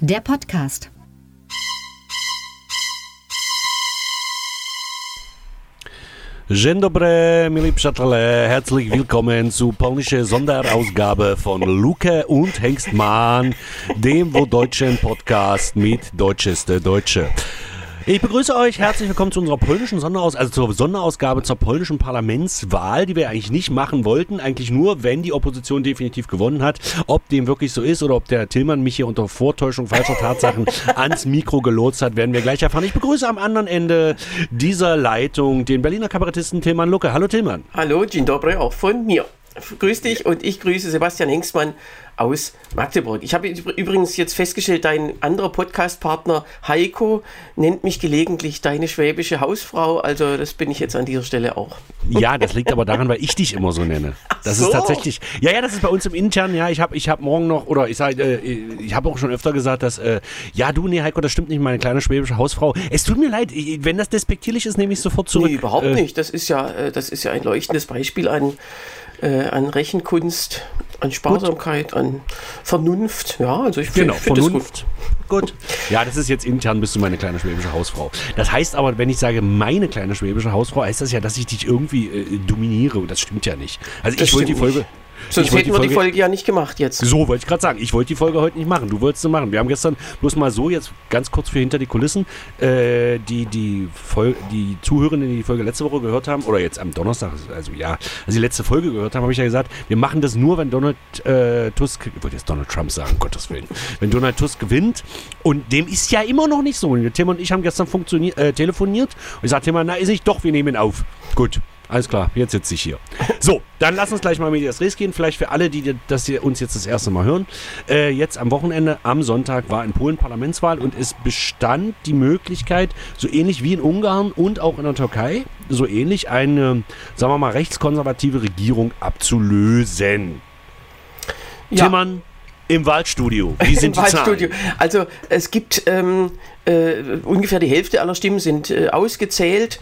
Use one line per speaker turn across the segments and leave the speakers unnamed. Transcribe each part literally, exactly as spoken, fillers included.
der Podcast.
Dzień dobry, milí přátelé, herzlich willkommen zu polnische Sonderausgabe von Luke und Hengstmann, dem wohl deutschen Podcast mit Deutscheste Deutsche. Ich begrüße euch, herzlich willkommen zu unserer polnischen Sonderausgabe, also zur Sonderausgabe zur polnischen Parlamentswahl, die wir eigentlich nicht machen wollten, eigentlich nur, wenn die Opposition definitiv gewonnen hat. Ob dem wirklich so ist oder ob der Tillmann mich hier unter Vortäuschung falscher Tatsachen ans Mikro gelotst hat, werden wir gleich erfahren. Ich begrüße am anderen Ende dieser Leitung den Berliner Kabarettisten Tillmann Lucke. Hallo Tillmann.
Hallo, dzień dobry, auch von mir. Grüß dich und ich grüße Sebastian Hengstmann aus Magdeburg. Ich habe übrigens jetzt festgestellt, dein anderer Podcast-Partner Heiko nennt mich gelegentlich deine schwäbische Hausfrau, also das bin ich jetzt an dieser Stelle auch.
Ja, das liegt aber daran, weil ich dich immer so nenne. Das so. ist tatsächlich, ja, ja, das ist bei uns im Internen, ja, ich habe ich hab morgen noch, oder ich sage, äh, ich habe auch schon öfter gesagt, dass, äh, ja, du, nee, Heiko, das stimmt nicht, meine kleine schwäbische Hausfrau. Es tut mir leid, wenn das despektierlich ist, nehme ich es sofort zurück.
Nee, überhaupt äh, nicht, das ist ja, äh, das ist ja ein leuchtendes Beispiel an Äh, an Rechenkunst, an Sparsamkeit, gut. An Vernunft. Ja, also ich finde
genau, find Vernunft. Gut. gut. Ja, das ist jetzt intern, bist du meine kleine schwäbische Hausfrau. Das heißt aber, wenn ich sage, meine kleine schwäbische Hausfrau, heißt das ja, dass ich dich irgendwie äh, dominiere. Und das stimmt ja nicht. Also das ich wollte die Folge...
Nicht. Sonst hätten wir die Folge ja nicht gemacht jetzt.
So, wollte ich gerade sagen. Ich wollte die Folge heute nicht machen. Du wolltest sie machen. Wir haben gestern bloß mal so, jetzt ganz kurz für hinter die Kulissen, äh, die, die, Vol- die Zuhörenden, die die Folge letzte Woche gehört haben, oder jetzt am Donnerstag, also ja, also die letzte Folge gehört haben, habe ich ja gesagt, wir machen das nur, wenn Donald äh, Tusk, ich wollte jetzt Donald Trump sagen, um Gottes Willen, wenn Donald Tusk gewinnt, und dem ist ja immer noch nicht so. Tim und ich haben gestern funktioniert, äh, telefoniert, und ich sagte immer, na ist nicht, doch, wir nehmen ihn auf. Gut. Alles klar, jetzt sitze ich hier. So, dann lass uns gleich mal mit das Res gehen. Vielleicht für alle, die das hier uns jetzt das erste Mal hören. Äh, jetzt am Wochenende, am Sonntag, war in Polen Parlamentswahl und es bestand die Möglichkeit, so ähnlich wie in Ungarn und auch in der Türkei, so ähnlich eine, sagen wir mal, rechtskonservative Regierung abzulösen. Ja. Tillmann, im Waldstudio. Wie sind
Im
die
Waldstudio.
Zahlen?
Also es gibt ähm, äh, ungefähr die Hälfte aller Stimmen sind äh, ausgezählt.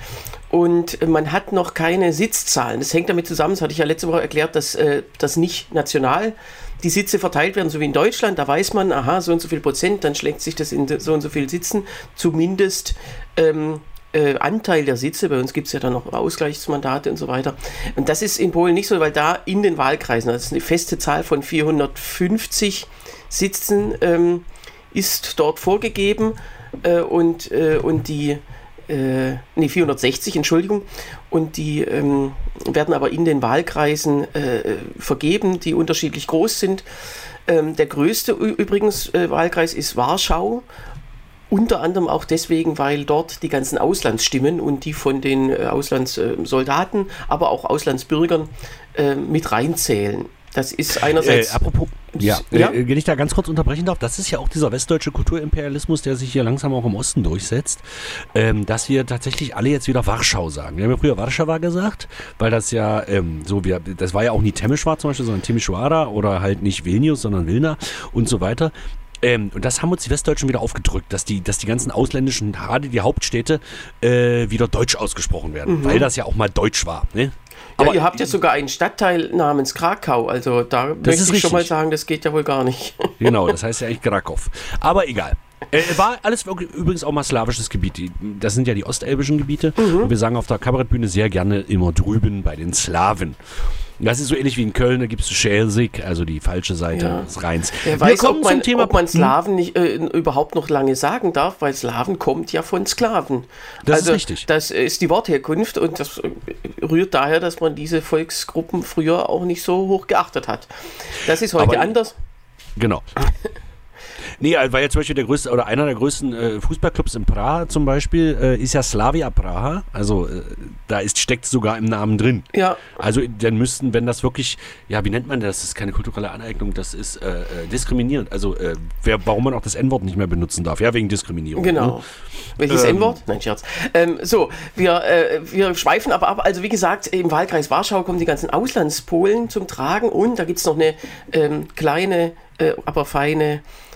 Und man hat noch keine Sitzzahlen. Das hängt damit zusammen, das hatte ich ja letzte Woche erklärt, dass, äh, dass nicht national die Sitze verteilt werden, so wie in Deutschland. Da weiß man, aha, so und so viel Prozent, dann schlägt sich das in so und so viel Sitzen. Zumindest ähm, äh, Anteil der Sitze. Bei uns gibt es ja dann noch Ausgleichsmandate und so weiter. Und das ist in Polen nicht so, weil da in den Wahlkreisen, das ist eine feste Zahl von vierhundertfünfzig Sitzen, ähm, ist dort vorgegeben. Äh, und, äh, und die Äh, nee, vierhundertsechzig, Entschuldigung, und die ähm, werden aber in den Wahlkreisen äh, vergeben, die unterschiedlich groß sind. Ähm, der größte ü- übrigens äh, Wahlkreis ist Warschau, unter anderem auch deswegen, weil dort die ganzen Auslandsstimmen und die von den äh, Auslandssoldaten, aber auch Auslandsbürgern äh, mit reinzählen. Das ist einerseits...
Äh, apropos, ja, ja? Äh, wenn ich da ganz kurz unterbrechen darf, das ist ja auch dieser westdeutsche Kulturimperialismus, der sich hier langsam auch im Osten durchsetzt, ähm, dass wir tatsächlich alle jetzt wieder Warschau sagen. Wir haben ja früher Warschauer gesagt, weil das ja ähm, so, wir, das war ja auch nie Temeschwar zum Beispiel, sondern Timișoara oder halt nicht Vilnius, sondern Wilna und so weiter. Ähm, und das haben uns die Westdeutschen wieder aufgedrückt, dass die, dass die ganzen ausländischen, gerade die Hauptstädte, äh, wieder deutsch ausgesprochen werden, mhm. weil das ja auch mal deutsch war, ne?
Ja, aber ihr habt ja sogar einen Stadtteil namens Krakau, also da möchte ich richtig. schon mal sagen, das geht ja wohl gar nicht.
Genau, das heißt ja eigentlich Krakow. Aber egal. Äh, war alles wirklich, übrigens auch mal slawisches Gebiet. Das sind ja die ostelbischen Gebiete. Mhm. Und wir sagen auf der Kabarettbühne sehr gerne immer drüben bei den Slawen. Das ist so ähnlich wie in Köln, da gibt es Schelsig, also die falsche Seite
ja.
des Rheins.
Wer weiß, ob man, Thema, ob man Slawen nicht, äh, überhaupt noch lange sagen darf, weil Slawen kommt ja von Sklaven.
Das
also,
ist richtig.
Das ist die Wortherkunft und das rührt daher, dass man diese Volksgruppen früher auch nicht so hoch geachtet hat. Das ist heute Aber, anders.
Genau. Nee, weil ja zum Beispiel der größte oder einer der größten äh, Fußballclubs in Praha zum Beispiel äh, ist ja Slavia Praha. Also äh, da ist, steckt sogar im Namen drin.
Ja.
Also dann müssten, wenn das wirklich, ja, wie nennt man das? Das ist keine kulturelle Aneignung, das ist äh, äh, diskriminierend. Also äh, wer, warum man auch das En-Wort nicht mehr benutzen darf. Ja, wegen Diskriminierung.
Genau.
Ne?
Welches
ähm,
En-Wort? Nein, Scherz. Ähm, so, wir, äh, wir schweifen aber ab. Also wie gesagt, im Wahlkreis Warschau kommen die ganzen Auslandspolen zum Tragen und da gibt es noch eine ähm, kleine, äh, aber feine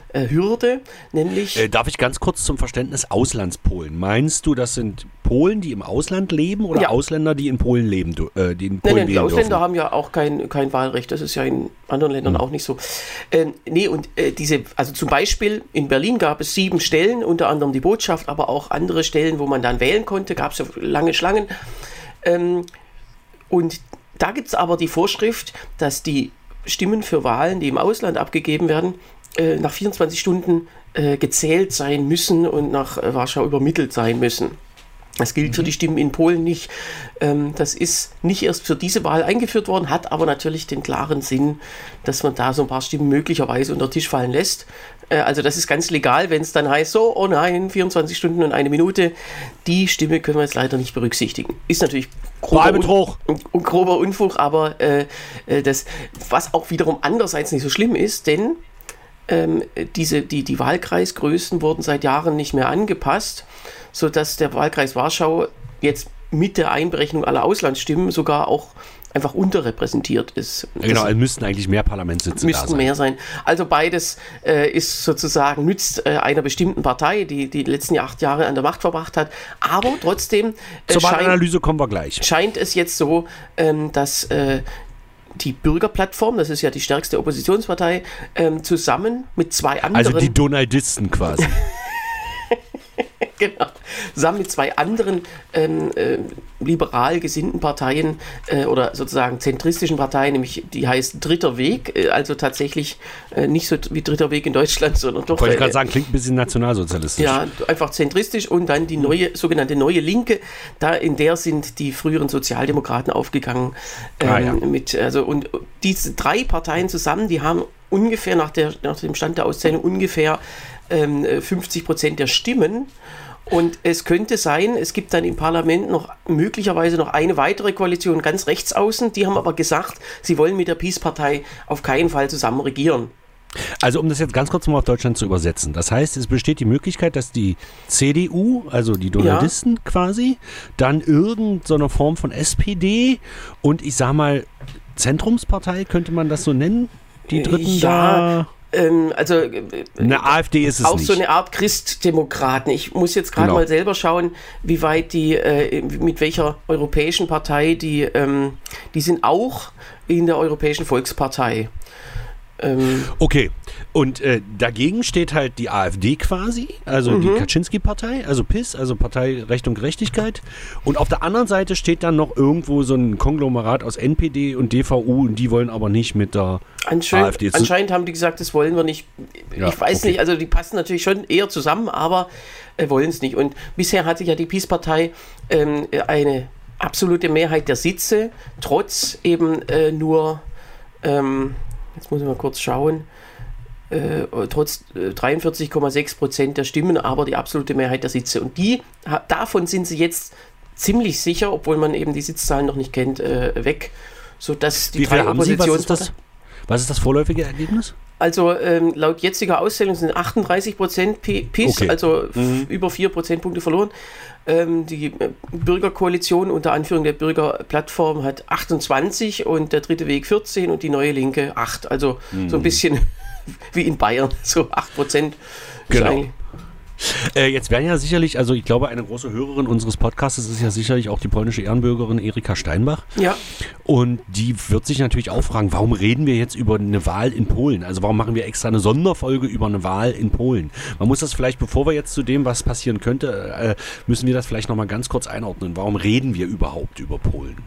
äh, Hürde, nämlich...
Äh, darf ich ganz kurz zum Verständnis Auslandspolen? Meinst du, das sind Polen, die im Ausland leben oder ja. Ausländer, die in Polen leben, äh, die in Polen
nein, nein, die Ausländer
dürfen?
haben ja auch kein, kein Wahlrecht, das ist ja in anderen Ländern hm. auch nicht so. Äh, nee, und äh, diese, also zum Beispiel in Berlin gab es sieben Stellen, unter anderem die Botschaft, aber auch andere Stellen, wo man dann wählen konnte, gab es ja lange Schlangen. Ähm, und da gibt es aber die Vorschrift, dass die Stimmen für Wahlen, die im Ausland abgegeben werden, äh, nach vierundzwanzig Stunden äh, gezählt sein müssen und nach äh, Warschau übermittelt sein müssen. Das gilt mhm. für die Stimmen in Polen nicht. Ähm, das ist nicht erst für diese Wahl eingeführt worden, hat aber natürlich den klaren Sinn, dass man da so ein paar Stimmen möglicherweise unter den Tisch fallen lässt. Äh, also das ist ganz legal, wenn es dann heißt, so, oh nein, vierundzwanzig Stunden und eine Minute, die Stimme können wir jetzt leider nicht berücksichtigen. Ist natürlich grober, Un- un- grober Unfug, aber äh, das, was auch wiederum andererseits nicht so schlimm ist, denn ähm, diese, die, die Wahlkreisgrößen wurden seit Jahren nicht mehr angepasst, sodass der Wahlkreis Warschau jetzt mit der Einberechnung aller Auslandsstimmen sogar auch einfach unterrepräsentiert ist.
Genau, es müssten eigentlich mehr Parlamentssitze da sein.
Müssten mehr sein. Also beides äh, ist sozusagen, nützt äh, einer bestimmten Partei, die die letzten acht Jahre an der Macht verbracht hat. Aber trotzdem äh,
Zur Wahlanalyse kommen wir gleich.
Scheint es jetzt so, ähm, dass äh, die Bürgerplattform, das ist ja die stärkste Oppositionspartei, ähm, zusammen mit zwei anderen...
Also die Donaldisten quasi.
Genau. Zusammen mit zwei anderen ähm, äh, liberal gesinnten Parteien äh, oder sozusagen zentristischen Parteien, nämlich die heißt Dritter Weg, äh, also tatsächlich äh, nicht so wie Dritter Weg in Deutschland, sondern doch...
Wollte ich
äh,
gerade sagen, klingt ein bisschen nationalsozialistisch.
Ja, einfach zentristisch und dann die neue, sogenannte Neue Linke, da in der sind die früheren Sozialdemokraten aufgegangen. Ähm,
ah, ja.
mit, also, und diese drei Parteien zusammen, die haben ungefähr nach, der, nach dem Stand der Auszählung ungefähr ähm, fünfzig Prozent der Stimmen. Und es könnte sein, es gibt dann im Parlament noch möglicherweise noch eine weitere Koalition ganz rechts außen. Die haben aber gesagt, sie wollen mit der Peace-Partei auf keinen Fall zusammen regieren.
Also um das jetzt ganz kurz mal auf Deutschland zu übersetzen. Das heißt, es besteht die Möglichkeit, dass die C D U, also die Donaldisten ja. quasi, dann irgendeine Form von S P D und ich sag mal Zentrumspartei, könnte man das so nennen? Die Dritten
ja.
da...
Ähm, also
eine AfD ist es
auch
nicht.
So eine Art Christdemokraten. Ich muss jetzt gerade genau. mal selber schauen, wie weit die, äh, mit welcher europäischen Partei die, ähm, die sind auch in der Europäischen Volkspartei. Ähm,
okay, und äh, dagegen steht halt die AfD quasi, also mhm. die Kaczynski-Partei, also P I S, also Partei Recht und Gerechtigkeit. Und auf der anderen Seite steht dann noch irgendwo so ein Konglomerat aus N P D und D V U und die wollen aber nicht mit der
anscheinend,
AfD.
Anscheinend haben die gesagt, das wollen wir nicht.
Ja,
ich weiß
okay.
nicht, also die passen natürlich schon eher zusammen, aber äh, wollen es nicht. Und bisher hatte ja die Peace-Partei ähm, eine absolute Mehrheit der Sitze, trotz eben äh, nur... Ähm, Jetzt muss ich mal kurz schauen. Äh, trotz äh, dreiundvierzig Komma sechs Prozent der Stimmen, aber die absolute Mehrheit der Sitze. Und die, ha, davon sind sie jetzt ziemlich sicher, obwohl man eben die Sitzzahlen noch nicht kennt, äh, weg. Sodass die
Wie
drei
viele haben Sie? Was ist das?
Oppositionsparteien-
Was ist das vorläufige Ergebnis?
Also ähm, laut jetziger Auszählung sind achtunddreißig Prozent P I S,
Okay.
also
Mhm.
f- über vier Prozentpunkte verloren. Ähm, die äh, Bürgerkoalition unter Anführung der Bürgerplattform hat achtundzwanzig und der Dritte Weg vierzehn und die Neue Linke acht. Also so ein bisschen wie in Bayern, so acht Prozent.
Genau. Äh, jetzt werden ja sicherlich, also ich glaube, eine große Hörerin unseres Podcasts ist ja sicherlich auch die polnische Ehrenbürgerin Erika Steinbach.
Ja.
Und die wird sich natürlich auch fragen, warum reden wir jetzt über eine Wahl in Polen? Also warum machen wir extra eine Sonderfolge über eine Wahl in Polen? Man muss das vielleicht, bevor wir jetzt zu dem, was passieren könnte, äh, müssen wir das vielleicht nochmal ganz kurz einordnen. Warum reden wir überhaupt über Polen?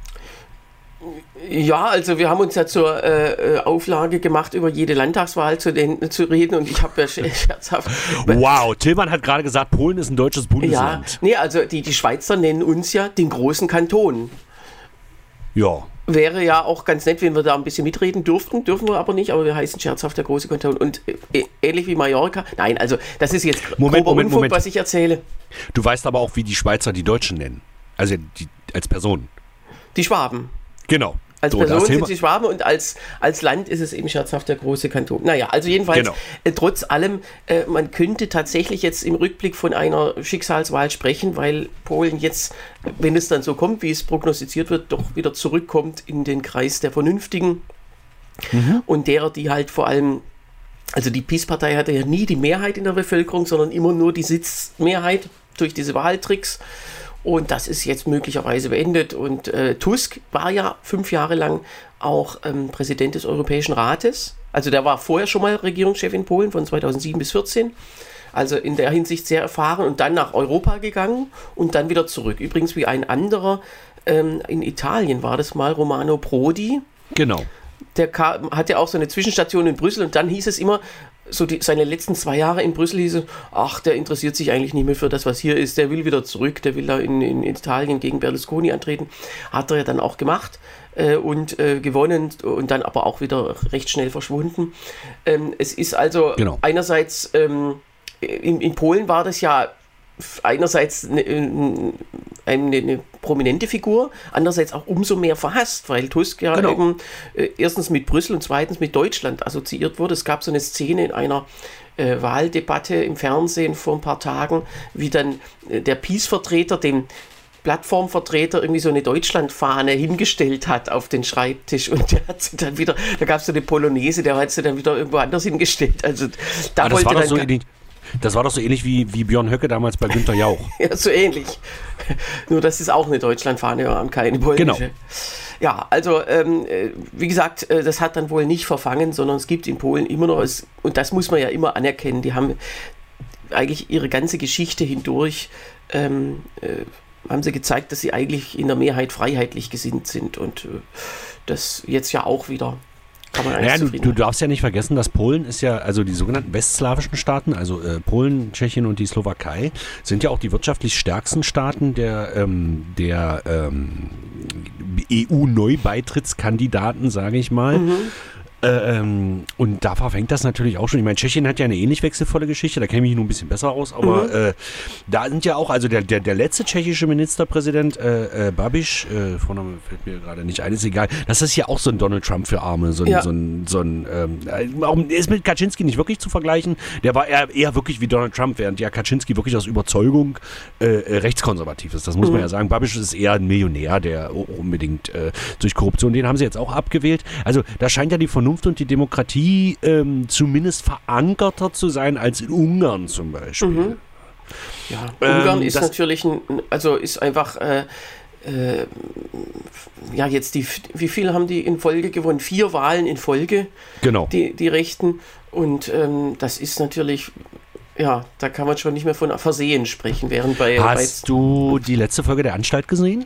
Ja, also wir haben uns ja zur äh, Auflage gemacht, über jede Landtagswahl zu, den, zu reden und ich habe ja scherzhaft...
Wow, Tillmann hat gerade gesagt, Polen ist ein deutsches
Ja,
Bundesland.
nee, also die, die Schweizer nennen uns ja den großen Kanton.
Ja.
Wäre ja auch ganz nett, wenn wir da ein bisschen mitreden dürften, dürfen wir aber nicht, aber wir heißen scherzhaft der große Kanton und äh, ähnlich wie Mallorca. Nein, also das ist jetzt
Moment,
grober
Moment,
Unfug,
Moment.
was ich erzähle.
Du weißt aber auch, wie die Schweizer die Deutschen nennen. Also die, als Person.
Die Schwaben.
Genau.
Als
So,
Person
das
sind
Thema-
sie Schwaben und als, als Land ist es eben scherzhaft der große Kanton. Naja, also jedenfalls,
Genau.
äh, trotz allem, äh, man könnte tatsächlich jetzt im Rückblick von einer Schicksalswahl sprechen, weil Polen jetzt, wenn es dann so kommt, wie es prognostiziert wird, doch wieder zurückkommt in den Kreis der Vernünftigen
Mhm.
und derer, die halt vor allem Also die PiS-Partei hatte ja nie die Mehrheit in der Bevölkerung, sondern immer nur die Sitzmehrheit durch diese Wahltricks. Und das ist jetzt möglicherweise beendet. Und äh, Tusk war ja fünf Jahre lang auch ähm, Präsident des Europäischen Rates. Also der war vorher schon mal Regierungschef in Polen von zweitausendsieben bis vierzehn. Also in der Hinsicht sehr erfahren und dann nach Europa gegangen und dann wieder zurück. Übrigens wie ein anderer, ähm, in Italien war das mal, Romano Prodi.
Genau.
Der kam, hatte auch so eine Zwischenstation in Brüssel und dann hieß es immer, so die, seine letzten zwei Jahre in Brüssel hieß es, ach, der interessiert sich eigentlich nicht mehr für das, was hier ist, der will wieder zurück, der will da in, in Italien gegen Berlusconi antreten. Hat er ja dann auch gemacht äh, und äh, gewonnen und dann aber auch wieder recht schnell verschwunden. Ähm, es ist also
genau.
einerseits, ähm, in, in Polen war das ja einerseits eine, eine, eine prominente Figur, andererseits auch umso mehr verhasst, weil Tusk ja
genau.
eben äh, erstens mit Brüssel und zweitens mit Deutschland assoziiert wurde. Es gab so eine Szene in einer äh, Wahldebatte im Fernsehen vor ein paar Tagen, wie dann äh, der PiS-Vertreter dem Plattformvertreter irgendwie so eine Deutschlandfahne hingestellt hat auf den Schreibtisch und der hat sie dann wieder, da gab es so eine Polonaise, der hat sie dann wieder irgendwo anders hingestellt. Also da
ah,
wollte
das war
dann
doch so ähnlich. Das war doch so ähnlich wie, wie Björn Höcke damals bei Günther Jauch.
Ja, so ähnlich. Nur das ist auch eine Deutschlandfahne und keine polnische.
Genau.
Ja, also ähm, wie gesagt, das hat dann wohl nicht verfangen, sondern es gibt in Polen immer noch, es, und das muss man ja immer anerkennen, die haben eigentlich ihre ganze Geschichte hindurch, ähm, äh, haben sie gezeigt, dass sie eigentlich in der Mehrheit freiheitlich gesinnt sind und äh, das jetzt ja auch wieder.
Naja, du, du darfst ja nicht vergessen, dass Polen ist ja, also die sogenannten westslawischen Staaten, also äh, Polen, Tschechien und die Slowakei, sind ja auch die wirtschaftlich stärksten Staaten der, ähm, der ähm, E U-Neubeitrittskandidaten, sage ich mal. Mhm. Ähm, und da verfängt das natürlich auch schon. Ich meine, Tschechien hat ja eine ähnlich wechselvolle Geschichte, da kenne ich mich nur ein bisschen besser aus, aber mhm. äh, da sind ja auch, also der, der, der letzte tschechische Ministerpräsident, äh, äh, Babiš, äh, Vorname fällt mir gerade nicht ein, ist egal, das ist ja auch so ein Donald Trump für Arme, so ein, ja. so ein, so ein ähm, äh, ist mit Kaczynski nicht wirklich zu vergleichen, der war eher, eher wirklich wie Donald Trump, während ja Kaczynski wirklich aus Überzeugung äh, rechtskonservativ ist, das muss mhm. man ja sagen. Babiš ist eher ein Millionär, der unbedingt äh, durch Korruption, den haben sie jetzt auch abgewählt, also da scheint ja die Vernunft und die Demokratie ähm, zumindest verankerter zu sein als in Ungarn zum Beispiel.
Mhm. Ja, Ungarn ähm, ist natürlich, ein, also ist einfach, äh, äh, ja jetzt die, wie viel haben die in Folge gewonnen? Vier Wahlen in Folge,
genau.
die, die Rechten und ähm, das ist natürlich, ja, da kann man schon nicht mehr von Versehen sprechen, während bei...
Hast
bei,
du die letzte Folge der Anstalt gesehen?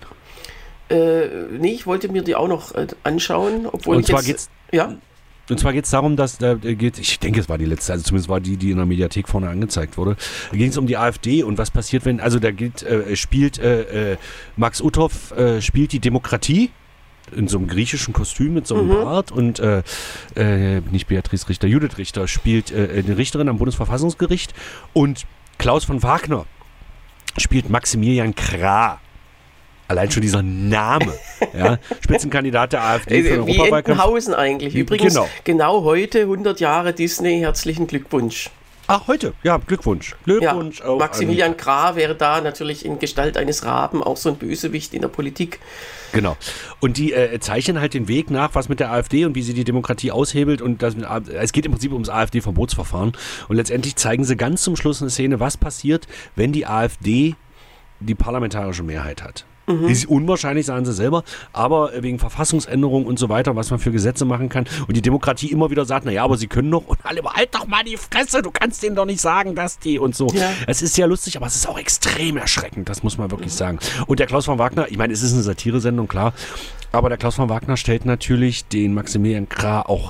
Äh, nee, ich wollte mir die auch noch äh, anschauen, obwohl
und
ich
zwar
jetzt...
Geht's,
ja?
Und zwar geht es darum, dass da geht, ich denke, es war die letzte, also zumindest war die, die in der Mediathek vorne angezeigt wurde. Da ging es um die AfD und was passiert, wenn, also da geht, äh, spielt äh, Max Uthoff äh, spielt die Demokratie in so einem griechischen Kostüm mit so einem mhm. Bart und äh, äh, nicht Beatrice Richter, Judith Richter spielt äh, eine Richterin am Bundesverfassungsgericht und Klaus von Wagner spielt Maximilian Krah. Allein schon dieser Name, ja, Spitzenkandidat der AfD für den
Wie
Europawahlkampf.
Entenhausen eigentlich. Übrigens,
genau.
genau heute, hundert Jahre Disney, herzlichen Glückwunsch.
Ach, heute, ja, Glückwunsch. Glückwunsch
ja,
auch.
Maximilian Krah wäre da natürlich in Gestalt eines Raben auch so ein Bösewicht in der Politik.
Genau. Und die äh, zeichnen halt den Weg nach, was mit der AfD und wie sie die Demokratie aushebelt. Und das, es geht im Prinzip ums AfD-Verbotsverfahren. Und letztendlich zeigen sie ganz zum Schluss eine Szene, was passiert, wenn die AfD die parlamentarische Mehrheit hat. Mhm. Ist unwahrscheinlich, sagen sie selber, aber wegen Verfassungsänderungen und so weiter, was man für Gesetze machen kann und die Demokratie immer wieder sagt, naja, aber sie können doch und alle, halt doch mal die Fresse, du kannst denen doch nicht sagen, dass die und so. Ja. Es ist sehr lustig, aber es ist auch extrem erschreckend, das muss man wirklich mhm. sagen. Und der Klaus von Wagner, ich meine, es ist eine Satiresendung, klar, aber der Klaus von Wagner stellt natürlich den Maximilian Krah auch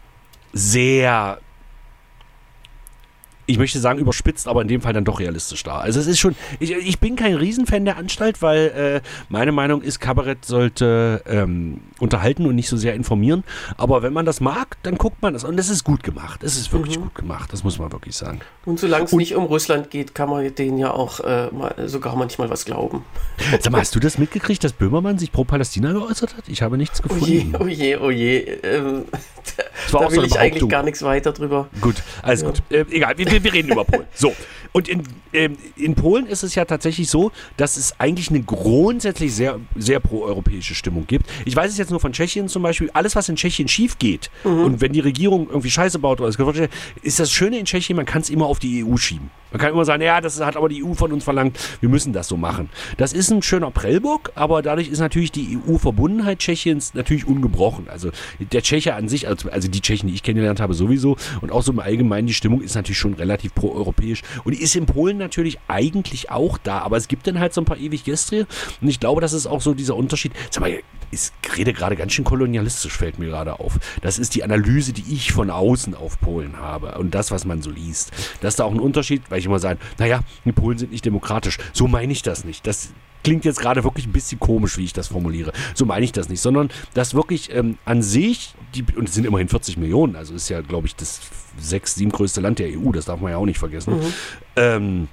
sehr, ich möchte sagen überspitzt, aber in dem Fall dann doch realistisch dar. Also es ist schon, ich, ich bin kein Riesenfan der Anstalt, weil äh, meine Meinung ist, Kabarett sollte ähm, unterhalten und nicht so sehr informieren. Aber wenn man das mag, dann guckt man das. Und es ist gut gemacht. Es ist wirklich mhm. gut gemacht, das muss man wirklich sagen.
Und solange es nicht um Russland geht, kann man denen ja auch äh, mal, sogar manchmal was glauben.
Sag mal, hast du das mitgekriegt, dass Böhmermann sich pro Palästina geäußert hat? Ich habe nichts gefunden.
Oh je, oh je, oh je. Ähm,
Das war
da
auch
will
so eine
ich eigentlich
Behauptung.
gar nichts weiter drüber.
Gut, alles
Ja.
gut. Äh, egal, wir, wir reden über Polen. So, und in, ähm, in Polen ist es ja tatsächlich so, dass es eigentlich eine grundsätzlich sehr, sehr proeuropäische Stimmung gibt. Ich weiß es jetzt nur von Tschechien zum Beispiel. Alles, was in Tschechien schief geht mhm. und wenn die Regierung irgendwie Scheiße baut oder es ist das Schöne in Tschechien, man kann es immer auf die E U schieben. Man kann immer sagen, ja, das hat aber die E U von uns verlangt, wir müssen das so machen. Das ist ein schöner Prellbock, aber dadurch ist natürlich die E U-Verbundenheit Tschechiens natürlich ungebrochen. Also der Tscheche an sich, also, also die Tschechen, die ich kennengelernt habe, sowieso und auch so im Allgemeinen, die Stimmung ist natürlich schon relativ proeuropäisch und die ist in Polen natürlich eigentlich auch da, aber es gibt dann halt so ein paar ewig Gestrie und ich glaube, das ist auch so dieser Unterschied. Sag mal, ich rede gerade ganz schön kolonialistisch, fällt mir gerade auf. Das ist die Analyse, die ich von außen auf Polen habe und das, was man so liest. Das ist da auch ein Unterschied, weil ich immer sage, naja, die Polen sind nicht demokratisch. So meine ich das nicht. Das klingt jetzt gerade wirklich ein bisschen komisch, wie ich das formuliere. So meine ich das nicht, sondern dass wirklich ähm, an sich, die, und es sind immerhin vierzig Millionen, also ist ja, glaube ich, das sechs, sieben größte Land der E U, das darf man ja auch nicht vergessen, mhm. ähm,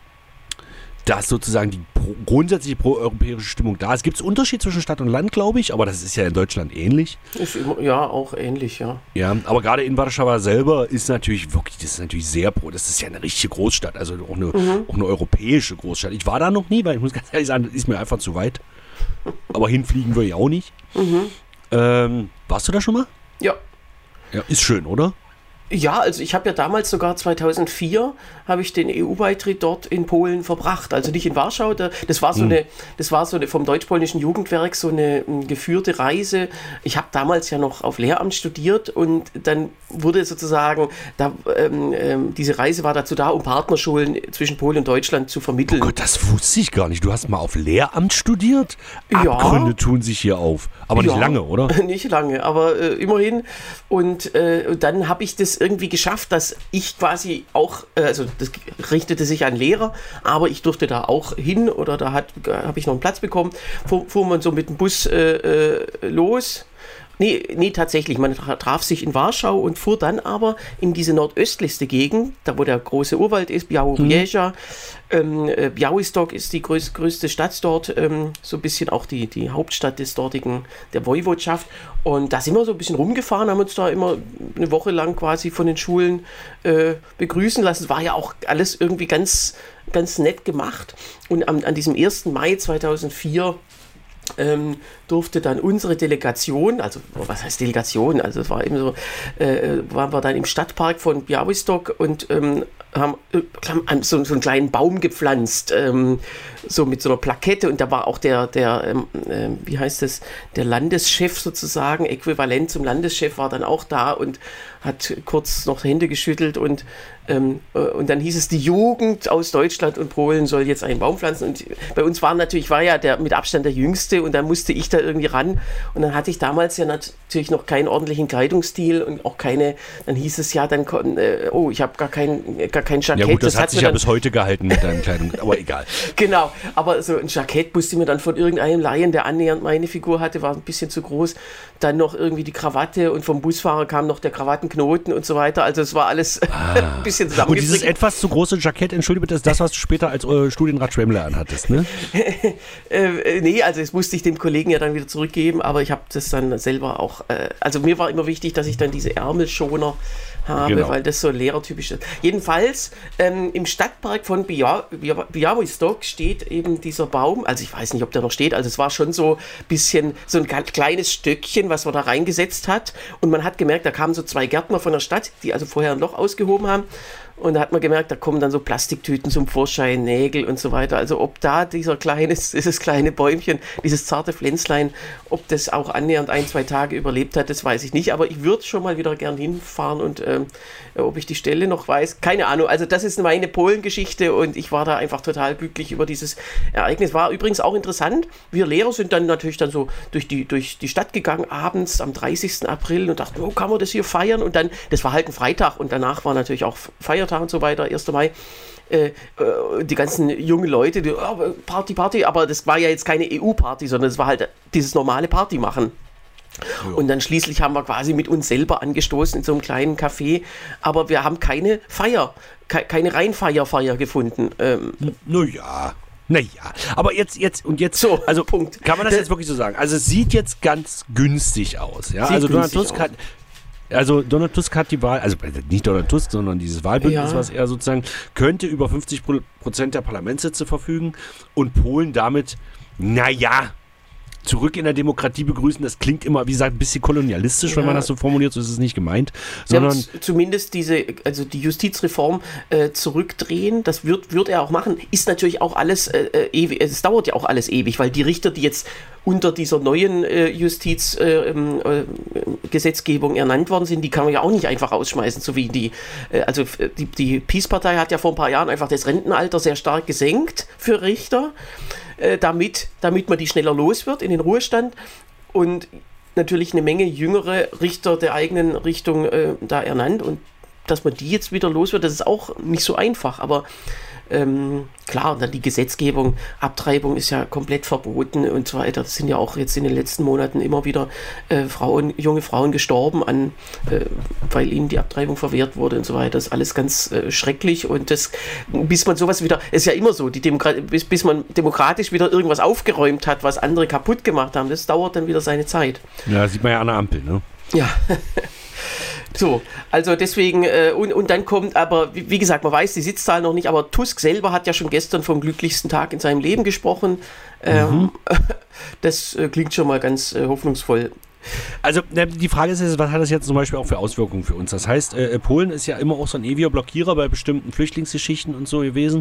dass sozusagen die pro, grundsätzliche proeuropäische Stimmung da ist. Gibt es Unterschied zwischen Stadt und Land, glaube ich, aber das ist ja in Deutschland ähnlich.
Ist immer, ja, auch ähnlich, ja.
Ja, aber gerade in Warschau selber ist natürlich wirklich, das ist natürlich sehr pro, das ist ja eine richtige Großstadt, also auch eine, mhm. auch eine europäische Großstadt. Ich war da noch nie, weil ich muss ganz ehrlich sagen, das ist mir einfach zu weit. Aber hinfliegen würde ich auch nicht. Mhm. Ähm, warst du da schon mal?
Ja.
Ja, ist schön, oder?
Ja, also ich habe ja damals sogar zweitausendvier habe ich den E U-Beitritt dort in Polen verbracht, also nicht in Warschau. Da, das war so hm. eine, das war so eine vom deutsch-polnischen Jugendwerk so eine m, geführte Reise. Ich habe damals ja noch auf Lehramt studiert und dann wurde sozusagen, da, ähm, ähm, diese Reise war dazu da, um Partnerschulen zwischen Polen und Deutschland zu vermitteln.
Oh Gott, das wusste ich gar nicht. Du hast mal auf Lehramt studiert? Abgründe ja. tun sich hier auf. Aber nicht ja, lange, oder?
Nicht lange, aber äh, immerhin. Und äh, dann habe ich das irgendwie geschafft, dass ich quasi auch, äh, also das richtete sich an Lehrer, aber ich durfte da auch hin oder da habe ich noch einen Platz bekommen, fuhr, fuhr man so mit dem Bus äh, äh, los. Nee, nee, tatsächlich, man traf sich in Warschau und fuhr dann aber in diese nordöstlichste Gegend, da wo der große Urwald ist, Białowieża. Mhm. Ähm, äh, Białystok ist die größ, größte Stadt dort, ähm, so ein bisschen auch die, die Hauptstadt des dortigen, der Woiwodschaft. Und da sind wir so ein bisschen rumgefahren, haben uns da immer eine Woche lang quasi von den Schulen äh, begrüßen lassen. War ja auch alles irgendwie ganz, ganz nett gemacht. Und am, an diesem ersten Mai zweitausendvier Ähm, durfte dann unsere Delegation, also was heißt Delegation, also es war eben so, äh, waren wir dann im Stadtpark von Białystok und ähm, haben äh, so, so einen kleinen Baum gepflanzt, ähm, so mit so einer Plakette und da war auch der, der ähm, äh, wie heißt das, der Landeschef sozusagen, äquivalent zum Landeschef war dann auch da und hat kurz noch Hände geschüttelt und ähm, äh, und dann hieß es, die Jugend aus Deutschland und Polen soll jetzt einen Baum pflanzen und bei uns war natürlich, war ja der mit Abstand der Jüngste und dann musste ich da irgendwie ran und dann hatte ich damals ja natürlich noch keinen ordentlichen Kleidungsstil und auch keine, dann hieß es ja dann, äh, oh, ich habe gar kein, gar kein Jackett.
Ja gut, das, das hat sich ja
dann,
bis heute gehalten mit deinem Kleidung, aber egal.
Genau, aber so ein Jackett musste mir dann von irgendeinem Laien, der annähernd meine Figur hatte, war ein bisschen zu groß, dann noch irgendwie die Krawatte und vom Busfahrer kam noch der Krawattenknoten und so weiter, also es war alles ah. ein bisschen zusammengestrichen.
Und dieses etwas zu große Jackett, entschuldige bitte, ist das, was du später als äh, Studienrat Schwemmler anhattest, ne?
äh, nee, also das musste ich dem Kollegen ja dann wieder zurückgeben, aber ich habe das dann selber auch, äh, also mir war immer wichtig, dass ich dann diese Ärmelschoner habe, genau. weil das so lehrertypisch ist. Jedenfalls ähm, im Stadtpark von Białystok steht eben dieser Baum, also ich weiß nicht, ob der noch steht, also es war schon so ein bisschen so ein kleines Stöckchen, was man da reingesetzt hat und man hat gemerkt, da kamen so zwei Gärtner von der Stadt, die also vorher ein Loch ausgehoben haben. Und da hat man gemerkt, da kommen dann so Plastiktüten zum Vorschein, Nägel und so weiter. Also ob da dieser kleine, dieses kleine Bäumchen, dieses zarte Pflänzlein, ob das auch annähernd ein, zwei Tage überlebt hat, das weiß ich nicht. Aber ich würde schon mal wieder gern hinfahren und ähm, ob ich die Stelle noch weiß, keine Ahnung. Also das ist meine Polengeschichte und ich war da einfach total glücklich über dieses Ereignis. War übrigens auch interessant. Wir Lehrer sind dann natürlich dann so durch die, durch die Stadt gegangen, abends am dreißigsten April und dachten, oh, kann man das hier feiern? Und dann, das war halt ein Freitag und danach war natürlich auch Feiertag und so weiter, erster Mai, äh, äh, die ganzen jungen Leute, die, oh, Party, Party, aber das war ja jetzt keine E U-Party, sondern es war halt dieses normale Party machen. Ja. Und dann schließlich haben wir quasi mit uns selber angestoßen in so einem kleinen Café, aber wir haben keine Feier, ke- keine Reinfeier-Feier gefunden. Ähm,
naja. Naja, aber jetzt, jetzt und jetzt,
so,
also
Punkt.
Kann man das jetzt wirklich so sagen? Also es sieht jetzt ganz günstig aus, ja?
Sieht
also Donald
Tusk
hat, Also Donald Tusk hat die Wahl, also nicht Donald Tusk, sondern dieses Wahlbündnis,
Ja.
was er sozusagen, könnte über fünfzig Prozent der Parlamentssitze verfügen und Polen damit, naja, zurück in der Demokratie begrüßen. Das klingt immer, wie gesagt, ein bisschen kolonialistisch,
Ja.
wenn man das so formuliert, so ist es nicht gemeint.
Sie haben
Sondern
z- zumindest diese, also die Justizreform äh, zurückdrehen, das wird, wird er auch machen, ist natürlich auch alles äh, äh, ewig, es dauert ja auch alles ewig, weil die Richter, die jetzt unter dieser neuen äh, Justizgesetzgebung äh, äh, Gesetzgebung ernannt worden sind, die kann man ja auch nicht einfach rausschmeißen, so wie die, äh, also f- die, die Peace-Partei hat ja vor ein paar Jahren einfach das Rentenalter sehr stark gesenkt für Richter, äh, damit, damit man die schneller los wird in den Ruhestand und natürlich eine Menge jüngere Richter der eigenen Richtung äh, da ernannt und dass man die jetzt wieder los wird, das ist auch nicht so einfach, aber ähm, klar, und dann die Gesetzgebung, Abtreibung ist ja komplett verboten und so weiter. Das sind ja auch jetzt in den letzten Monaten immer wieder äh, Frauen, junge Frauen gestorben, an, äh, weil ihnen die Abtreibung verwehrt wurde und so weiter. Das ist alles ganz äh, schrecklich und das, bis man sowas wieder, ist ja immer so, die Demokra- bis, bis man demokratisch wieder irgendwas aufgeräumt hat, was andere kaputt gemacht haben, das dauert dann wieder seine Zeit.
ja, das sieht man ja an der Ampel, ne?
Ja. So, also deswegen, äh, und, und dann kommt aber, wie, wie gesagt, man weiß die Sitzzahl noch nicht, aber Tusk selber hat ja schon gestern vom glücklichsten Tag in seinem Leben gesprochen. Ähm,
Mhm.
Das äh, klingt schon mal ganz äh, hoffnungsvoll.
Also ne, die Frage ist jetzt, was hat das jetzt zum Beispiel auch für Auswirkungen für uns? Das heißt, äh, Polen ist ja immer auch so ein ewiger Blockierer bei bestimmten Flüchtlingsgeschichten und so gewesen.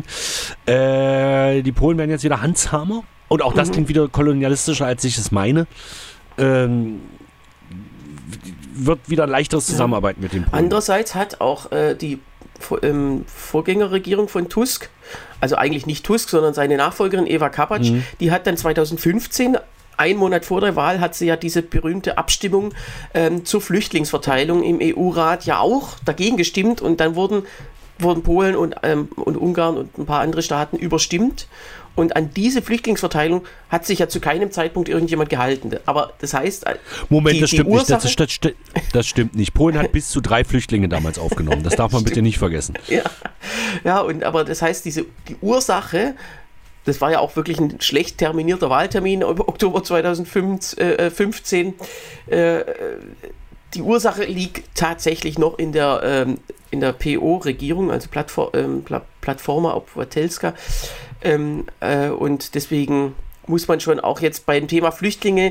Äh, die Polen werden jetzt wieder Handzamer. Und auch das
Mhm.
klingt wieder kolonialistischer, als ich es meine. Ähm, wird wieder ein leichteres Zusammenarbeiten mit den Polen.
Andererseits hat auch äh, die Vor- ähm, Vorgängerregierung von Tusk, also eigentlich nicht Tusk, sondern seine Nachfolgerin Eva Kapacz,
Mhm.
die hat dann zweitausendfünfzehn, ein Monat vor der Wahl, hat sie ja diese berühmte Abstimmung ähm, zur Flüchtlingsverteilung im E U-Rat ja auch dagegen gestimmt und dann wurden, wurden Polen und, ähm, und Ungarn und ein paar andere Staaten überstimmt. Und an diese Flüchtlingsverteilung hat sich ja zu keinem Zeitpunkt irgendjemand gehalten. Aber das heißt, äh,
Moment,
die,
das
die
stimmt nicht. Das,
Ursache,
das, das, das stimmt nicht. Polen hat bis zu drei Flüchtlinge damals aufgenommen. Das darf man bitte nicht vergessen.
Ja, ja und, aber das heißt, diese, die Ursache, das war ja auch wirklich ein schlecht terminierter Wahltermin im Oktober zweitausendfünfzehn. Äh, die Ursache liegt tatsächlich noch in der, ähm, in der P O-Regierung, also Plattform, ähm, Pla Plattforma Obywatelska. Ähm, äh, und deswegen muss man schon auch jetzt beim Thema Flüchtlinge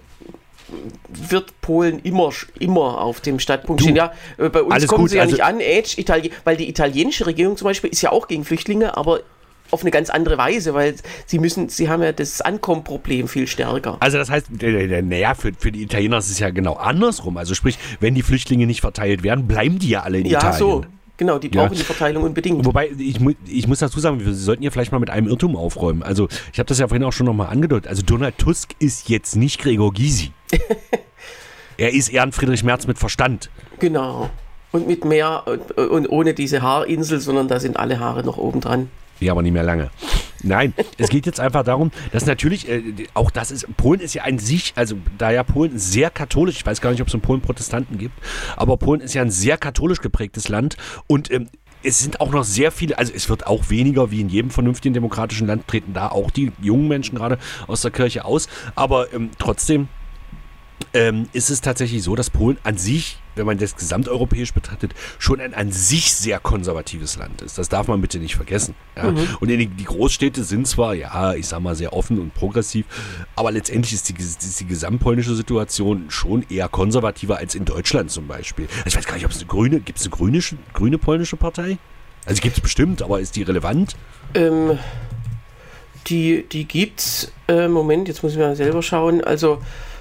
wird Polen immer, immer auf dem Standpunkt
Du,
stehen. Ja, äh, bei uns
alles
kommen
gut,
sie ja
also-
nicht an, Edge, Itali weil die italienische Regierung zum Beispiel ist ja auch gegen Flüchtlinge, aber auf eine ganz andere Weise, weil sie müssen, sie haben ja das Ankommenproblem viel stärker.
Also das heißt, naja, für, für die Italiener ist es ja genau andersrum. Also sprich, wenn die Flüchtlinge nicht verteilt werden, bleiben die ja alle in
Ja,
Italien.
so. Genau, die
Ja.
brauchen die Verteilung unbedingt.
Wobei, ich, mu- ich muss dazu sagen, wir sollten hier vielleicht mal mit einem Irrtum aufräumen. Also, ich habe das ja vorhin auch schon nochmal angedeutet. Also, Donald Tusk ist jetzt nicht Gregor Gysi. Er ist eher ein Friedrich Merz mit Verstand.
Genau. Und mit mehr und, und ohne diese Haarinsel, sondern da sind alle Haare noch oben dran.
Ja, aber nicht mehr lange. Nein, es geht jetzt einfach darum, dass natürlich, äh, auch das ist, Polen ist ja an sich, also da ja Polen sehr katholisch, ich weiß gar nicht, ob es in Polen Protestanten gibt, aber Polen ist ja ein sehr katholisch geprägtes Land und ähm, es sind auch noch sehr viele, also es wird auch weniger, wie in jedem vernünftigen demokratischen Land treten da auch die jungen Menschen gerade aus der Kirche aus, aber ähm, trotzdem ähm, ist es tatsächlich so, dass Polen an sich, wenn man das gesamteuropäisch betrachtet, schon ein an sich sehr konservatives Land ist. Das darf man bitte nicht vergessen. Ja?
Mhm.
Und in die, die Großstädte sind zwar, ja, ich sag mal, sehr offen und progressiv, aber letztendlich ist die, ist die gesamtpolnische Situation schon eher konservativer als in Deutschland zum Beispiel. Also ich weiß gar nicht, ob es eine grüne, gibt es eine grüne, grüne polnische Partei? Also gibt es bestimmt, aber ist die relevant?
Ähm, die, die gibt's, äh, Moment, jetzt muss ich mal selber schauen, also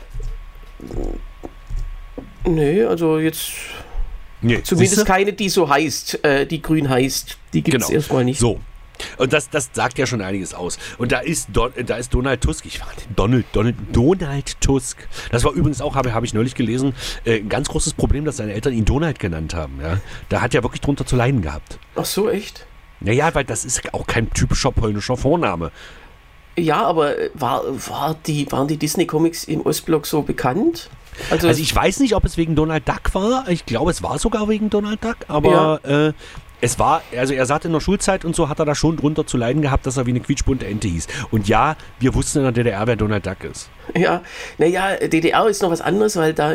nee, also jetzt
Nee,
zumindest
siehste?
keine, die so heißt, äh, die grün heißt, die gibt es
Genau.
erstmal nicht.
So. Und das, das sagt ja schon einiges aus. Und da ist, Don, da ist Donald Tusk, ich war Donald, Donald, Donald Tusk. Das war übrigens auch, habe, habe ich neulich gelesen, äh, ein ganz großes Problem, dass seine Eltern ihn Donald genannt haben. Ja? Da hat er wirklich drunter zu leiden gehabt.
Ach so, echt?
Naja, weil das ist auch kein typischer polnischer Vorname.
Ja, aber äh, war, war die, waren die Disney-Comics im Ostblock so bekannt? Also,
Also ich weiß nicht, ob es wegen Donald Duck war. Ich glaube, es war sogar wegen Donald Duck. Aber äh, es war, also er sagte in der Schulzeit und so, hat er da schon drunter zu leiden gehabt, dass er wie eine quietschbunte Ente hieß. Und ja, wir wussten in der D D R, wer Donald Duck ist.
ja, naja, D D R ist noch was anderes, weil da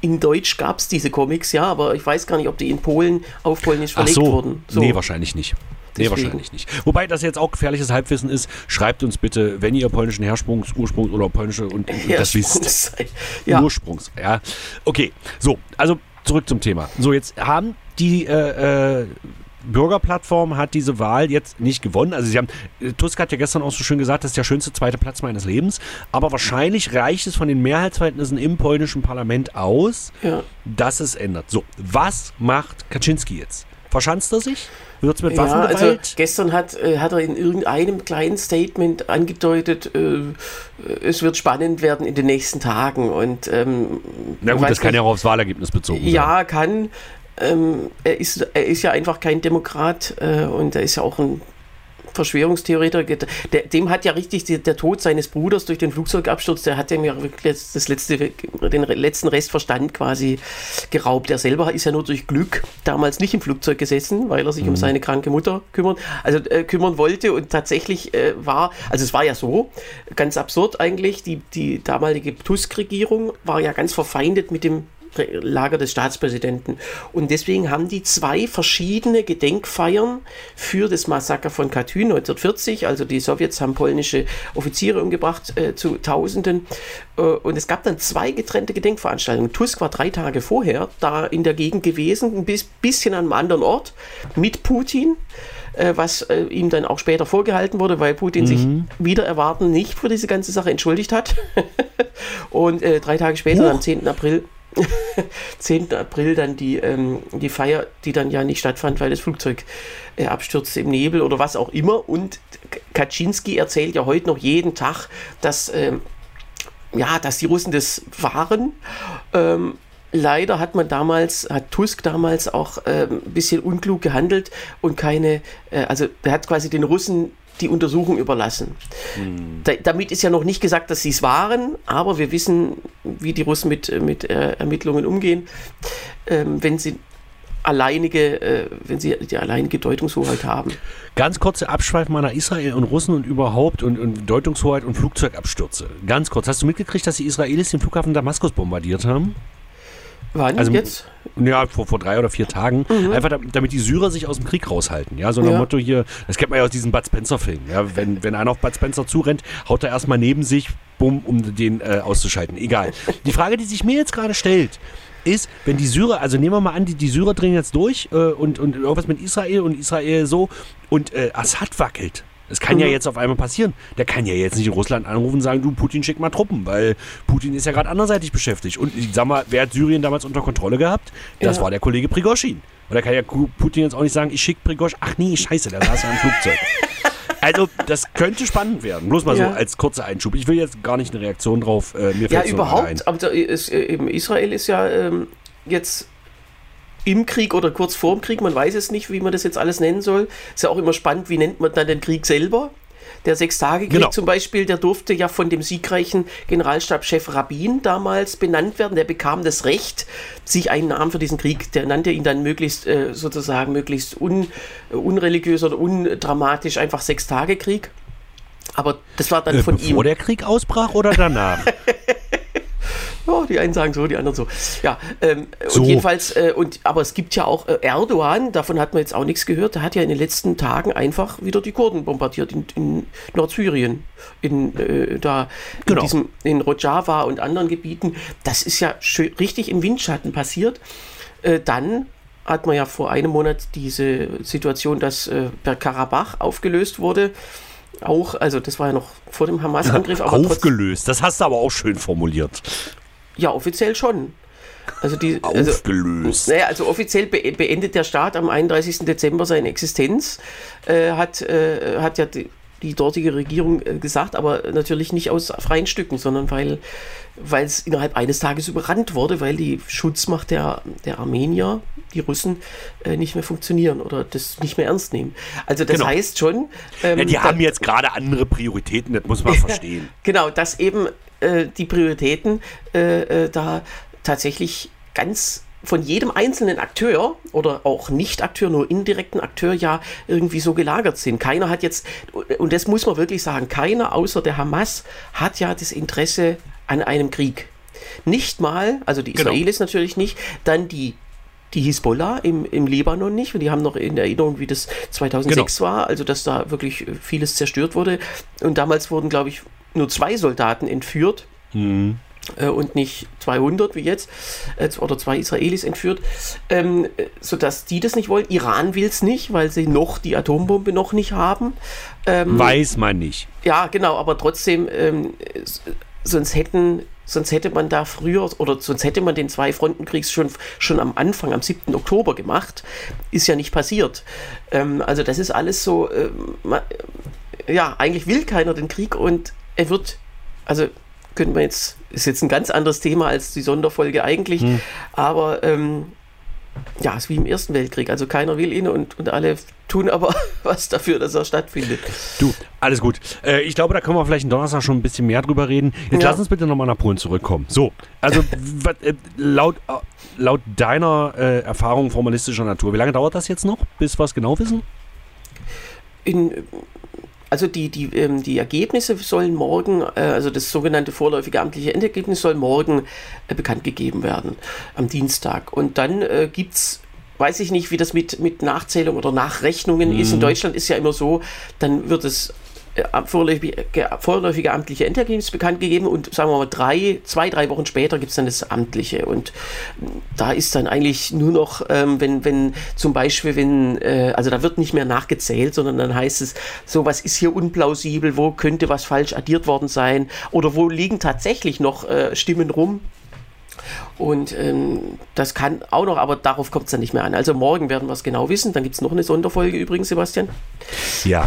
in Deutsch gab es diese Comics, ja, aber ich weiß gar nicht, ob die in Polen auf Polnisch verlegt
Ach so.
wurden. So.
Nee, wahrscheinlich nicht. Nee,
Deswegen.
wahrscheinlich nicht. Wobei das jetzt auch gefährliches Halbwissen ist, schreibt uns bitte, wenn ihr polnischen Hersprungs, Ursprungs oder polnische und das wisst.
Ja.
Ursprungs, ja. Okay, so, also zurück zum Thema. So, jetzt haben die äh, äh, Bürgerplattform hat diese Wahl jetzt nicht gewonnen. Also sie haben, Tusk hat ja gestern auch so schön gesagt, das ist der schönste zweite Platz meines Lebens. Aber wahrscheinlich reicht es von den Mehrheitsverhältnissen im polnischen Parlament aus,
Ja.
dass es ändert. So, was macht Kaczynski jetzt? Verschanzt er sich? Wird es mit
Ja,
Waffengewalt?
also gestern hat, äh, hat er in irgendeinem kleinen Statement angedeutet, äh, es wird spannend werden in den nächsten Tagen. Und, ähm,
Na gut, das kann ja auch aufs Wahlergebnis bezogen sein.
Ja, kann. Ähm, er, ist, er ist ja einfach kein Demokrat äh, und er ist ja auch ein Verschwörungstheoretiker. Der, dem hat ja richtig die, der Tod seines Bruders durch den Flugzeugabsturz, der hat ihm ja wirklich das letzte, den letzten Rest Verstand quasi geraubt. Er selber ist ja nur durch Glück damals nicht im Flugzeug gesessen, weil er sich mhm. um seine kranke Mutter kümmern, also, äh, kümmern wollte und tatsächlich äh, war, also es war ja so, ganz absurd eigentlich, die, die damalige Tusk-Regierung war ja ganz verfeindet mit dem Lager des Staatspräsidenten. Und deswegen haben die zwei verschiedene Gedenkfeiern für das Massaker von Katyn neunzehnhundertvierzig, also die Sowjets haben polnische Offiziere umgebracht äh, zu Tausenden. Äh, und es gab dann zwei getrennte Gedenkveranstaltungen. Tusk war drei Tage vorher da in der Gegend gewesen, ein bisschen an einem anderen Ort, mit Putin, äh, was äh, ihm dann auch später vorgehalten wurde, weil Putin mhm. sich wieder erwarten nicht für diese ganze Sache entschuldigt hat. Und äh, drei Tage später, uh. am zehnten April, zehnten April dann die, ähm, die Feier, die dann ja nicht stattfand, weil das Flugzeug äh, abstürzte im Nebel oder was auch immer. Und Kaczynski erzählt ja heute noch jeden Tag, dass, ähm, ja, dass die Russen das waren. Ähm, leider hat man damals, hat Tusk damals auch äh, ein bisschen unklug gehandelt und keine, äh, also er hat quasi den Russen die Untersuchung überlassen. Hm. Da, damit ist ja noch nicht gesagt, dass sie es waren, aber wir wissen, wie die Russen mit, mit äh, Ermittlungen umgehen, ähm, wenn sie alleinige, äh, wenn sie die alleinige Deutungshoheit haben.
Ganz kurze Abschweif meiner Israel und Russen und überhaupt und, und Deutungshoheit und Flugzeugabstürze. Ganz kurz, hast du mitgekriegt, dass die Israelis den Flughafen Damaskus bombardiert haben?
Wann
also,
jetzt?
Ja, vor, vor drei oder vier Tagen. Mhm. Einfach damit, damit die Syrer sich aus dem Krieg raushalten. Ja, so nach dem ja. Motto hier, das kennt man ja aus diesem Bud Spencer-Film. Ja, wenn, wenn einer auf Bud Spencer zurennt, haut er erstmal neben sich, bumm, um den äh, auszuschalten. Egal. Die Frage, die sich mir jetzt gerade stellt, ist, wenn die Syrer, also nehmen wir mal an, die, die Syrer drehen jetzt durch äh, und, und irgendwas mit Israel und Israel so und äh, Assad wackelt. Das kann mhm. ja jetzt auf einmal passieren. Der kann ja jetzt nicht in Russland anrufen und sagen, du, Putin, schick mal Truppen, weil Putin ist ja gerade anderseitig beschäftigt. Und ich sag mal, wer hat Syrien damals unter Kontrolle gehabt? Das ja. war der Kollege Prigoschin. Und da kann ja Putin jetzt auch nicht sagen, ich schick Prigoschin. Ach nee, scheiße, der saß ja im Flugzeug. Also, das könnte spannend werden. Bloß mal ja. so als kurzer Einschub. Ich will jetzt gar nicht eine Reaktion drauf. Äh, mir
ja, überhaupt. Aber ist, eben Israel ist ja ähm, jetzt im Krieg oder kurz vorm Krieg, man weiß es nicht, wie man das jetzt alles nennen soll. Ist ja auch immer spannend, wie nennt man dann den Krieg selber? Der Sechstagekrieg genau. zum Beispiel, der durfte ja von dem siegreichen Generalstabschef Rabin damals benannt werden. Der bekam das Recht, sich einen Namen für diesen Krieg, der nannte ihn dann möglichst äh, sozusagen möglichst un, uh, unreligiös oder undramatisch, einfach Sechstagekrieg. Aber das war dann
äh,
von
bevor
ihm.
Bevor der Krieg ausbrach oder danach?
Ja, die einen sagen so, die anderen so. Ja, ähm,
so.
Und jedenfalls, äh, und, aber es gibt ja auch äh, Erdogan, davon hat man jetzt auch nichts gehört, der hat ja in den letzten Tagen einfach wieder die Kurden bombardiert in, in Nordsyrien, in, äh, da,
genau.
in, diesem, in Rojava und anderen Gebieten. Das ist ja schön, richtig im Windschatten passiert. Äh, dann hat man ja vor einem Monat diese Situation, dass äh, Bergkarabach aufgelöst wurde. Auch, also das war ja noch vor dem Hamas-Angriff. Aber
aufgelöst, trotz, das hast du aber auch schön formuliert.
Ja, offiziell schon. Also die,
aufgelöst.
Also, naja, also offiziell be- beendet der Staat am einunddreißigsten Dezember seine Existenz, äh, hat, äh, hat ja die, die dortige Regierung äh, gesagt, aber natürlich nicht aus freien Stücken, sondern weil weil es innerhalb eines Tages überrannt wurde, weil die Schutzmacht der, der Armenier, die Russen, äh, nicht mehr funktionieren oder das nicht mehr ernst nehmen. Also das
genau.
heißt schon... Ähm,
ja, die haben jetzt gerade andere Prioritäten, das muss man verstehen.
Genau, dass eben äh, die Prioritäten äh, äh, da tatsächlich ganz von jedem einzelnen Akteur oder auch Nicht-Akteur, nur indirekten Akteur ja irgendwie so gelagert sind. Keiner hat jetzt, und das muss man wirklich sagen, keiner außer der Hamas hat ja das Interesse an einem Krieg. nicht mal, also die Israelis genau. natürlich nicht, dann die Die Hisbollah im, im Libanon nicht, und die haben noch in Erinnerung, wie das zweitausendsechs genau. war, also dass da wirklich vieles zerstört wurde. Und damals wurden, glaube ich, nur zwei Soldaten entführt mhm. äh, und nicht zweihundert wie jetzt, äh, oder zwei Israelis entführt, ähm, sodass die das nicht wollen. Iran will es nicht, weil sie noch die Atombombe noch nicht haben. Ähm,
Weiß man nicht.
Ja, genau, aber trotzdem, ähm, sonst hätten... Sonst hätte man da früher, oder sonst hätte man den Zwei-Fronten-Krieg schon, schon am Anfang, am siebten Oktober gemacht. Ist ja nicht passiert. Ähm, also das ist alles so, äh, ma, ja, eigentlich will keiner den Krieg, und er wird, also könnte man jetzt, ist jetzt ein ganz anderes Thema als die Sonderfolge eigentlich, hm. aber ähm, ja, ist wie im Ersten Weltkrieg. Also keiner will ihn, und, und alle tun aber was dafür, dass er stattfindet.
Du, alles gut. Äh, ich glaube, da können wir vielleicht am Donnerstag schon ein bisschen mehr drüber reden. Jetzt ja. lass uns bitte nochmal nach Polen zurückkommen. So, also wat, äh, laut, äh, laut deiner äh, Erfahrung formalistischer Natur, wie lange dauert das jetzt noch, bis wir es genau wissen?
In... Also die, die, ähm, die Ergebnisse sollen morgen, äh, also das sogenannte vorläufige amtliche Endergebnis soll morgen äh, bekannt gegeben werden, am Dienstag. Und dann äh, gibt es, weiß ich nicht, wie das mit, mit Nachzählung oder Nachrechnungen mhm. ist. In Deutschland ist ja immer so, dann wird es äh, vorläufige, vorläufige amtliche Endergebnis bekannt gegeben, und sagen wir mal drei, zwei, drei Wochen später gibt es dann das amtliche. Und da ist dann eigentlich nur noch, ähm, wenn, wenn zum Beispiel, wenn, äh, also da wird nicht mehr nachgezählt, sondern dann heißt es, so was ist hier unplausibel, wo könnte was falsch addiert worden sein, oder wo liegen tatsächlich noch äh, Stimmen rum. Und ähm, das kann auch noch, aber darauf kommt es dann nicht mehr an. Also morgen werden wir es genau wissen. Dann gibt es noch eine Sonderfolge übrigens, Sebastian.
Ja.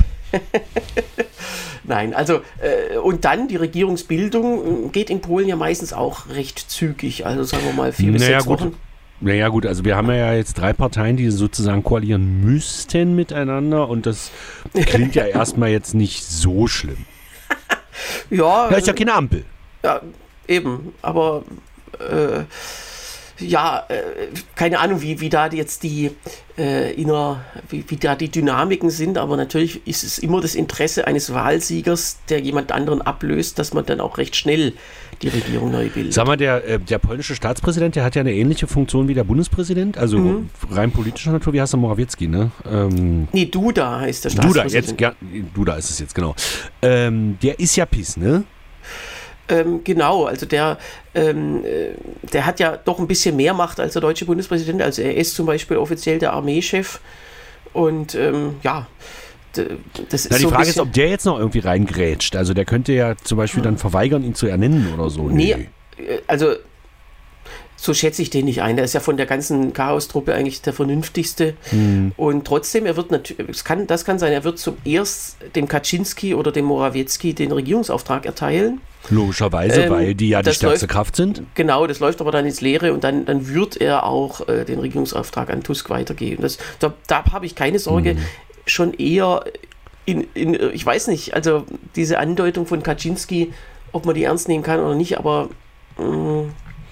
Nein, also äh, und dann die Regierungsbildung geht in Polen ja meistens auch recht zügig. Also sagen wir mal vier bis
naja,
sechs
gut.
Wochen.
Naja gut, also wir haben ja jetzt drei Parteien, die sozusagen koalieren müssten miteinander, und das klingt ja erstmal jetzt nicht so schlimm.
Ja.
Ja, ist ja keine Ampel.
Ja, eben, aber Äh, ja, äh, keine Ahnung, wie, wie da jetzt die äh, inner, wie, wie da die Dynamiken sind, aber natürlich ist es immer das Interesse eines Wahlsiegers, der jemand anderen ablöst, dass man dann auch recht schnell die Regierung neu bildet.
Sag mal, der, äh, der polnische Staatspräsident, der hat ja eine ähnliche Funktion wie der Bundespräsident, also mhm. rein politischer Natur, wie heißt der, Morawiecki, ne? Ähm,
nee, Duda heißt der Staatspräsident.
Duda, jetzt, ja, Duda ist es jetzt, genau. Ähm, der ist ja PiS, ne?
Ähm, genau, also der, ähm, der hat ja doch ein bisschen mehr Macht als der deutsche Bundespräsident. Also er ist zum Beispiel offiziell der Armeechef, und ähm, ja, d- das ist
Na, die
so
Frage ist, ob der jetzt noch irgendwie reingrätscht. Also der könnte ja zum Beispiel dann verweigern, ihn zu ernennen oder so.
Nee, nee also so schätze ich den nicht ein. Der ist ja von der ganzen Chaos-Truppe eigentlich der vernünftigste. Hm. Und trotzdem, er wird natürlich, das kann, das kann sein, er wird zum erst dem Kaczynski oder dem Morawiecki den Regierungsauftrag erteilen.
Logischerweise, ähm, weil die ja die stärkste
läuft,
Kraft sind.
Genau, das läuft aber dann ins Leere, und dann, dann wird er auch äh, den Regierungsauftrag an Tusk weitergeben. Das, da da habe ich keine Sorge. Hm. Schon eher, in, in, ich weiß nicht, also diese Andeutung von Kaczynski, ob man die ernst nehmen kann oder nicht, aber mh,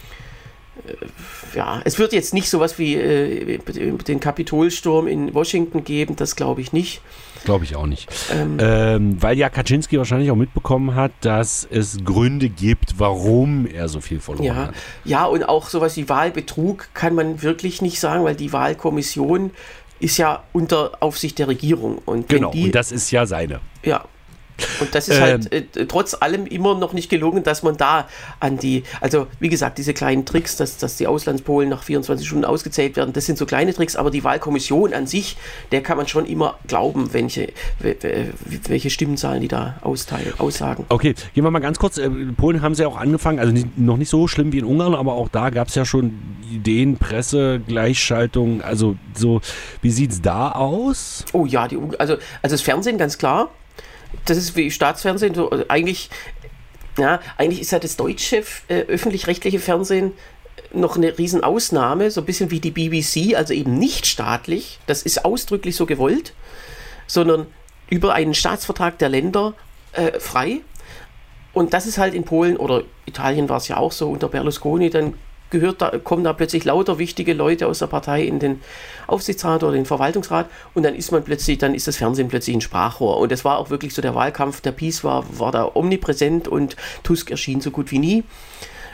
ja, es wird jetzt nicht sowas wie äh, den Kapitolsturm in Washington geben, das glaube ich nicht.
Glaube ich auch nicht. Ähm, ähm, weil ja Kaczynski wahrscheinlich auch mitbekommen hat, dass es Gründe gibt, warum er so viel verloren
ja,
hat. Ja,
und auch sowas wie Wahlbetrug kann man wirklich nicht sagen, weil die Wahlkommission ist ja unter Aufsicht der Regierung. Und
genau,
die,
und das ist ja seine.
Ja. Und das ist ähm, halt äh, trotz allem immer noch nicht gelungen, dass man da an die, also wie gesagt, diese kleinen Tricks, dass, dass die Auslandspolen nach vierundzwanzig Stunden ausgezählt werden, das sind so kleine Tricks, aber die Wahlkommission an sich, der kann man schon immer glauben, welche, welche Stimmenzahlen die da austeilen, aussagen.
Okay, gehen wir mal ganz kurz, in Polen haben sie ja auch angefangen, also nicht, noch nicht so schlimm wie in Ungarn, aber auch da gab es ja schon Ideen, Presse, Gleichschaltung, also so, wie sieht es da aus?
Oh ja, die, also, also das Fernsehen ganz klar. Das ist wie Staatsfernsehen, so, also eigentlich, ja, eigentlich ist ja das deutsche äh, öffentlich-rechtliche Fernsehen noch eine Riesenausnahme, so ein bisschen wie die B B C, also eben nicht staatlich, das ist ausdrücklich so gewollt, sondern über einen Staatsvertrag der Länder äh, frei. Und das ist halt in Polen oder Italien war es ja auch so unter Berlusconi, dann gehört da, kommen da plötzlich lauter wichtige Leute aus der Partei in den Aufsichtsrat oder den Verwaltungsrat, und dann ist man plötzlich, dann ist das Fernsehen plötzlich ein Sprachrohr. Und das war auch wirklich so, der Wahlkampf der PiS war, war da omnipräsent, und Tusk erschien so gut wie nie.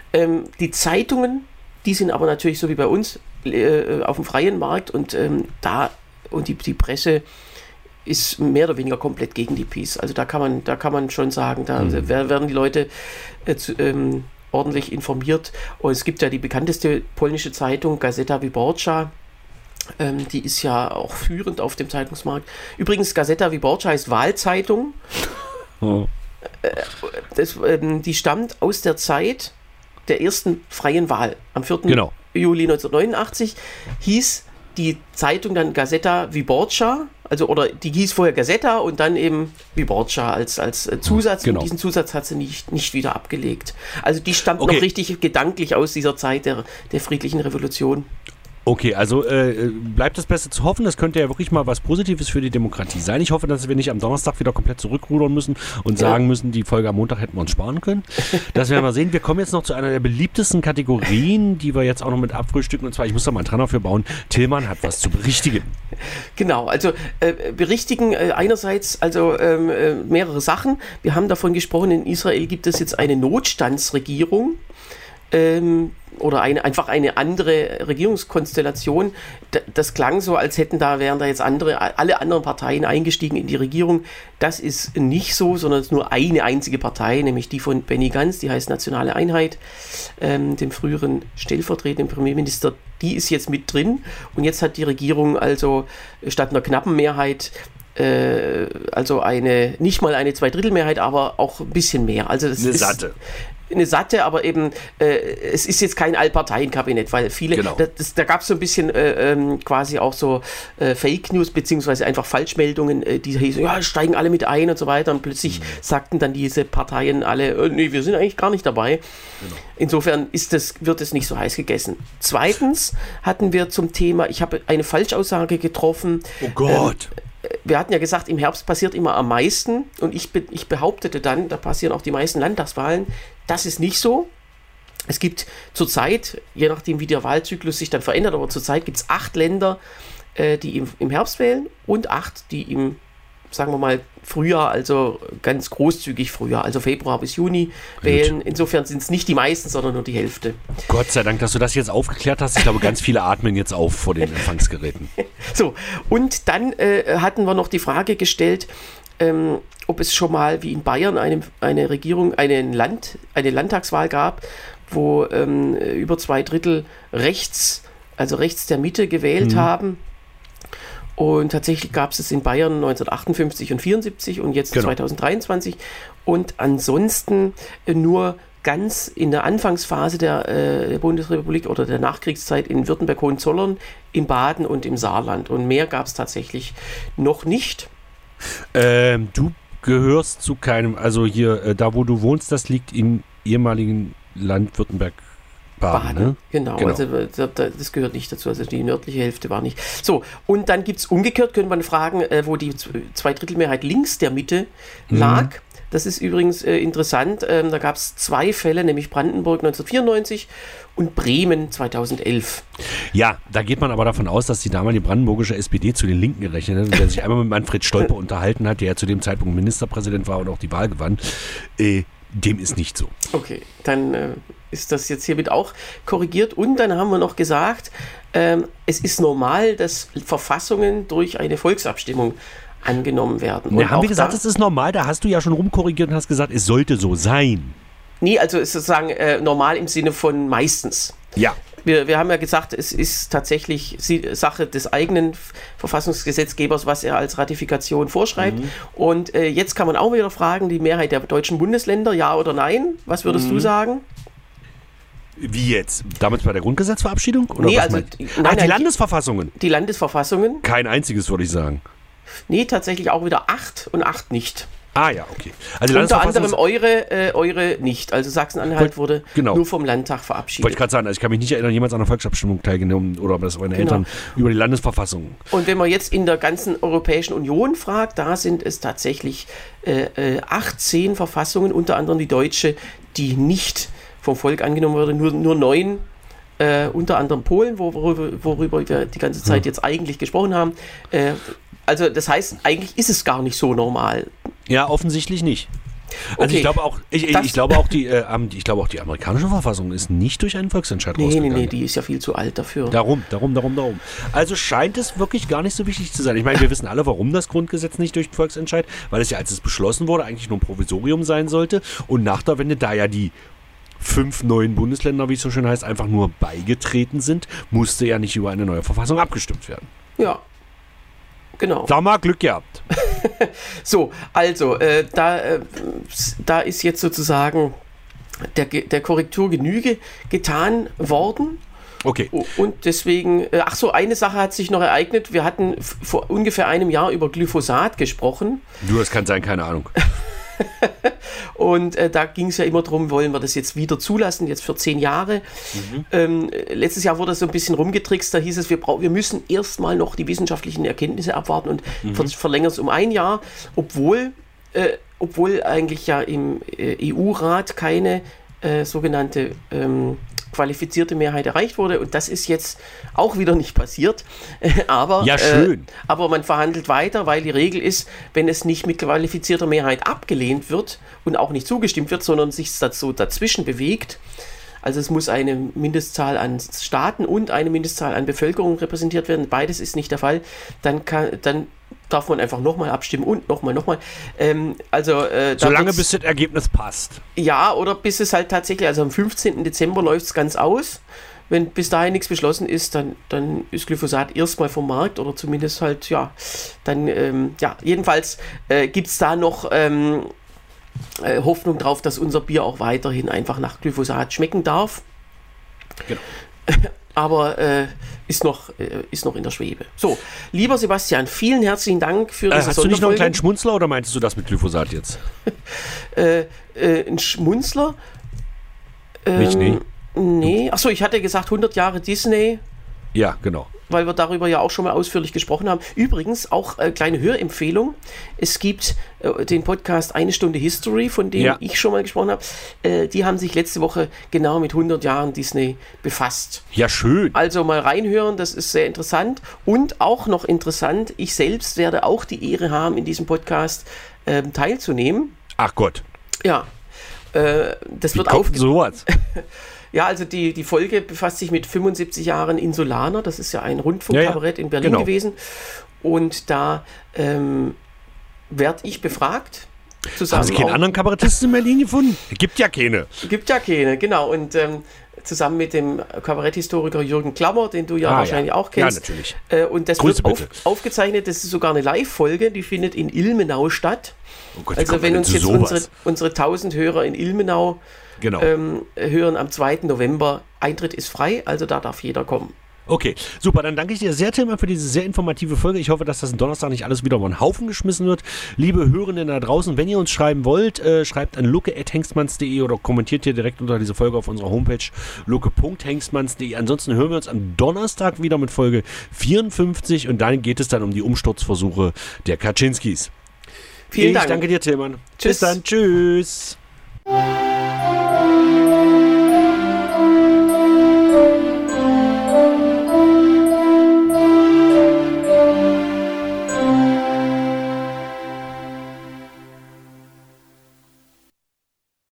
Ähm, die Zeitungen, die sind aber natürlich so wie bei uns äh, auf dem freien Markt und ähm, da und die, die Presse ist mehr oder weniger komplett gegen die PiS. Also da kann man, da kann man schon sagen, da mhm. werden die Leute äh, zu, ähm, ordentlich informiert. Und es gibt ja die bekannteste polnische Zeitung, Gazeta Wyborcza. Ähm, die ist ja auch führend auf dem Zeitungsmarkt. Übrigens, Gazeta Wyborcza heißt Wahlzeitung. Oh. Äh, das, ähm, die stammt aus der Zeit der ersten freien Wahl. Am vierten Genau. Juli neunzehnhundertneunundachtzig hieß die Zeitung dann Gazeta Wyborcza, also oder die hieß vorher Gazeta und dann eben Wyborcza als, als Zusatz. Genau. Und diesen Zusatz hat sie nicht, nicht wieder abgelegt. Also die stammt okay. noch richtig gedanklich aus dieser Zeit der, der friedlichen Revolution.
Okay, also äh, bleibt das Beste zu hoffen. Das könnte ja wirklich mal was Positives für die Demokratie sein. Ich hoffe, dass wir nicht am Donnerstag wieder komplett zurückrudern müssen und ja. sagen müssen, die Folge am Montag hätten wir uns sparen können. Das werden wir sehen. Wir kommen jetzt noch zu einer der beliebtesten Kategorien, die wir jetzt auch noch mit abfrühstücken. Und zwar, ich muss da mal einen Trainer für bauen. Tillmann hat was zu berichtigen.
Genau, also äh, berichtigen äh, einerseits also ähm, äh, mehrere Sachen. Wir haben davon gesprochen, in Israel gibt es jetzt eine Notstandsregierung. Ähm, oder eine, einfach eine andere Regierungskonstellation. D- das klang so, als hätten da, wären da jetzt andere, alle anderen Parteien eingestiegen in die Regierung. Das ist nicht so, sondern es ist nur eine einzige Partei, nämlich die von Benny Gantz, die heißt Nationale Einheit, ähm, dem früheren stellvertretenden Premierminister, die ist jetzt mit drin. Und jetzt hat die Regierung also statt einer knappen Mehrheit äh, also eine, nicht mal eine Zweidrittelmehrheit, aber auch ein bisschen mehr. Also das
eine
ist
satte.
Eine satte, aber eben, äh, es ist jetzt kein Allparteienkabinett, weil viele,
genau.
das, das, da gab es so ein bisschen äh, ähm, quasi auch so äh, Fake News, beziehungsweise einfach Falschmeldungen, äh, die hießen, ja, steigen alle mit ein und so weiter und plötzlich mhm. sagten dann diese Parteien alle, äh, nee, wir sind eigentlich gar nicht dabei. Genau. Insofern ist das, wird es nicht so heiß gegessen. Zweitens hatten wir zum Thema, ich habe eine Falschaussage getroffen.
Oh Gott! Ähm,
Wir hatten ja gesagt, im Herbst passiert immer am meisten und ich, be- ich behauptete dann, da passieren auch die meisten Landtagswahlen. Das ist nicht so. Es gibt zurzeit, je nachdem wie der Wahlzyklus sich dann verändert, aber zurzeit gibt es acht Länder, äh, die im, im Herbst wählen und acht, die im, sagen wir mal, Frühjahr, also ganz großzügig Frühjahr, also Februar bis Juni wählen. Gut. Insofern sind es nicht die meisten, sondern nur die Hälfte.
Gott sei Dank, dass du das jetzt aufgeklärt hast. Ich glaube, ganz viele atmen jetzt auf vor den Empfangsgeräten.
So, und dann äh, hatten wir noch die Frage gestellt, ähm, ob es schon mal wie in Bayern eine, eine Regierung, einen Land, eine Landtagswahl gab, wo ähm, über zwei Drittel rechts, also rechts der Mitte gewählt mhm. haben. Und tatsächlich gab es es in Bayern neunzehnhundertachtundfünfzig und vierundsiebzig und jetzt genau. zweitausenddreiundzwanzig. Und ansonsten nur ganz in der Anfangsphase der, äh, der Bundesrepublik oder der Nachkriegszeit in Württemberg, Hohenzollern, im Baden und im Saarland. Und mehr gab es tatsächlich noch nicht.
Ähm, du gehörst zu keinem, also hier, äh, da wo du wohnst, das liegt im ehemaligen Land Württemberg. Baden, Baden ne? genau, genau. Also das gehört nicht dazu, also die nördliche Hälfte war nicht. So, und dann gibt es umgekehrt, könnte man fragen, äh, wo die Zweidrittelmehrheit links der Mitte lag. Mhm. Das ist übrigens äh, interessant, ähm, da gab es zwei Fälle, nämlich Brandenburg neunzehnhundertvierundneunzig und Bremen zweitausendelf. Ja, da geht man aber davon aus, dass die damalige brandenburgische S P D zu den Linken gerechnet hat und der sich einmal mit Manfred Stolpe unterhalten hat, der ja zu dem Zeitpunkt Ministerpräsident war und auch die Wahl gewann. Äh, dem ist nicht so.
Okay, dann äh, ist das jetzt hiermit auch korrigiert. Und dann haben wir noch gesagt, ähm, es ist normal, dass Verfassungen durch eine Volksabstimmung angenommen werden.
Und ja, haben wir gesagt, es ist normal? Da hast du ja schon rumkorrigiert und hast gesagt, es sollte so sein.
Nee, also ist sozusagen äh, normal im Sinne von meistens.
Ja.
Wir, wir haben ja gesagt, es ist tatsächlich Sache des eigenen Verfassungsgesetzgebers, was er als Ratifikation vorschreibt. Mhm. Und äh, jetzt kann man auch wieder fragen, die Mehrheit der deutschen Bundesländer, ja oder nein? Was würdest mhm. du sagen?
Wie jetzt? Damals bei der Grundgesetzverabschiedung? Oder
nee,
was
also
nein,
Ach,
die
nein,
Landesverfassungen?
Die Landesverfassungen?
Kein einziges, würde ich sagen.
Nee, tatsächlich auch wieder acht und acht nicht.
Ah ja, okay. Also
unter anderem eure, äh, eure nicht. Also Sachsen-Anhalt wurde
genau.
nur vom Landtag verabschiedet.
Wollte ich gerade sagen, also ich kann mich nicht erinnern, jemals an einer Volksabstimmung teilgenommen oder das meine genau. Eltern über die Landesverfassung.
Und wenn man jetzt in der ganzen Europäischen Union fragt, da sind es tatsächlich äh, äh, achtzehn Verfassungen, unter anderem die deutsche, die nicht vom Volk angenommen wurde, nur, nur neun. Äh, unter anderem Polen, worüber, worüber wir die ganze Zeit hm. jetzt eigentlich gesprochen haben. Äh, also das heißt, eigentlich ist es gar nicht so normal.
Ja, offensichtlich nicht. Also
Okay,
ich glaube auch, ich, ich,
das-
ich glaube auch die, äh, am- ich glaube auch die amerikanische Verfassung ist nicht durch einen Volksentscheid
Nee, nee,
rausgegangen.
nee, die ist ja viel zu alt dafür.
Darum, darum, darum, darum. Also scheint es wirklich gar nicht so wichtig zu sein. Ich meine, wir wissen alle, warum das Grundgesetz nicht durch den Volksentscheid, weil es ja, als es beschlossen wurde, eigentlich nur ein Provisorium sein sollte. Und nach der Wende, da ja die fünf neuen Bundesländer, wie es so schön heißt, einfach nur beigetreten sind, musste ja nicht über eine neue Verfassung abgestimmt werden.
Ja, genau.
Da mal Glück gehabt.
So, also, äh, da, äh, da ist jetzt sozusagen der, Ge- der Korrektur Genüge getan worden.
Okay.
O- Und deswegen, äh, ach so, eine Sache hat sich noch ereignet. Wir hatten f- vor ungefähr einem Jahr über Glyphosat gesprochen.
Du, das kann sein, keine Ahnung.
Und äh, da ging es ja immer darum, wollen wir das jetzt wieder zulassen, jetzt für zehn Jahre.
Mhm.
Ähm, äh, letztes Jahr wurde so ein bisschen rumgetrickst, da hieß es, wir, brau- wir müssen erstmal noch die wissenschaftlichen Erkenntnisse abwarten und
Mhm.
ver verlängern es um ein Jahr, obwohl, äh, obwohl eigentlich ja im äh, E U-Rat keine äh, sogenannte ähm, qualifizierte Mehrheit erreicht wurde, und das ist jetzt auch wieder nicht passiert. aber,
Ja, schön.
Äh, aber man verhandelt weiter, weil die Regel ist, wenn es nicht mit qualifizierter Mehrheit abgelehnt wird und auch nicht zugestimmt wird, sondern sich das so dazwischen bewegt, also es muss eine Mindestzahl an Staaten und eine Mindestzahl an Bevölkerung repräsentiert werden, beides ist nicht der Fall, dann, kann, dann darf man einfach nochmal abstimmen und nochmal, nochmal. Ähm, also, äh, da
Solange
wird's-
bis das Ergebnis passt.
ja, oder bis es halt tatsächlich, also am fünfzehnten Dezember läuft es ganz aus. Wenn bis dahin nichts beschlossen ist, dann, dann ist Glyphosat erstmal vom Markt, oder zumindest halt, ja, dann, ähm, ja, jedenfalls äh, gibt es da noch ähm, äh, Hoffnung drauf, dass unser Bier auch weiterhin einfach nach Glyphosat schmecken darf.
Genau.
Aber äh, ist, noch, äh, ist noch in der Schwebe. So, lieber Sebastian, vielen herzlichen Dank für
Äh,
diese
hast du nicht noch einen
Sonderfolge.
kleinen Schmunzler oder meintest du das mit Glyphosat jetzt?
äh, äh, ein Schmunzler?
Nicht, nee.
Nee. Achso, ich hatte gesagt hundert Jahre Disney,
Ja, genau.
weil wir darüber ja auch schon mal ausführlich gesprochen haben. Übrigens auch äh, kleine Hörempfehlung. Es gibt äh, den Podcast Eine Stunde History, von dem
Ja.
ich schon mal gesprochen habe. Äh, die haben sich letzte Woche genau mit hundert Jahren Disney befasst.
Ja, schön.
Also mal reinhören, das ist sehr interessant. Und auch noch interessant, ich selbst werde auch die Ehre haben, in diesem Podcast ähm, teilzunehmen.
Ach Gott.
Ja, äh, das
Wie
wird
kommt
auf.
denn sowas?
Ja, also die, die Folge befasst sich mit fünfundsiebzig Jahren Insulaner. Das ist ja ein Rundfunkkabarett
Ja, ja.
in Berlin
Genau.
gewesen. Und da ähm, werde ich befragt. Zusammen
Haben Sie keinen
auch-
anderen Kabarettisten in Berlin gefunden? Gibt ja keine.
Gibt ja keine, genau. Und ähm, zusammen mit dem Kabaretthistoriker Jürgen Klammer, den du ja
Ah,
wahrscheinlich
ja.
auch kennst.
Ja, natürlich.
Äh, und das
Grüße
wird auf,
bitte.
aufgezeichnet. Das ist sogar eine Live-Folge, die findet in Ilmenau statt.
Oh Gott, wie
Also
kommt man
wenn
denn
uns
zu
jetzt
sowas?
unsere, unsere tausend Hörer in Ilmenau
Genau.
ähm, hören am zweiten November, Eintritt ist frei, also da darf jeder kommen.
Okay, super. Dann danke ich dir sehr, Tilman, für diese sehr informative Folge. Ich hoffe, dass das am Donnerstag nicht alles wieder über den Haufen geschmissen wird. Liebe Hörenden da draußen, wenn ihr uns schreiben wollt, äh, schreibt an lucke at hengstmanns punkt de oder kommentiert hier direkt unter diese Folge auf unserer Homepage lucke punkt hengstmanns punkt de. Ansonsten hören wir uns am Donnerstag wieder mit Folge vierundfünfzig und dann geht es dann um die Umsturzversuche der Kaczynskis.
Vielen
ich
Dank.
danke dir, Tilman.
Tschüss.
Bis dann. Tschüss.